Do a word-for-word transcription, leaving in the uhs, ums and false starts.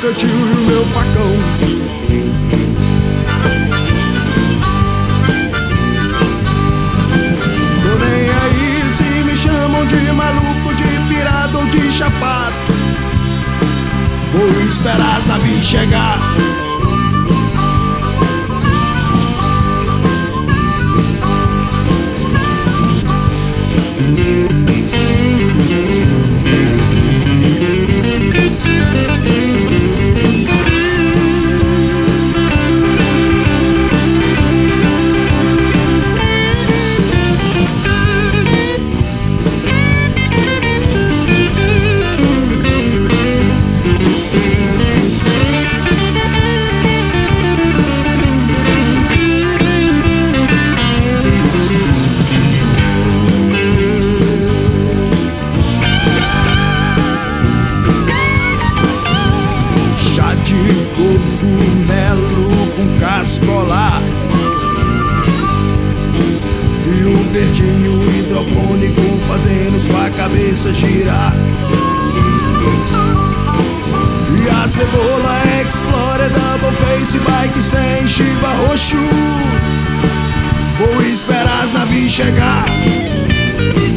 cantil e o meu facão. Tô nem aí se me chamam de maluco, de pirado ou de chapado. Vou esperar as navios chegar. Cogumelo com cascolar e o verdinho hidropônico fazendo sua cabeça girar. E a cebola Explorer Double Face Bike sem chiva roxo. Vou esperar as navios chegar.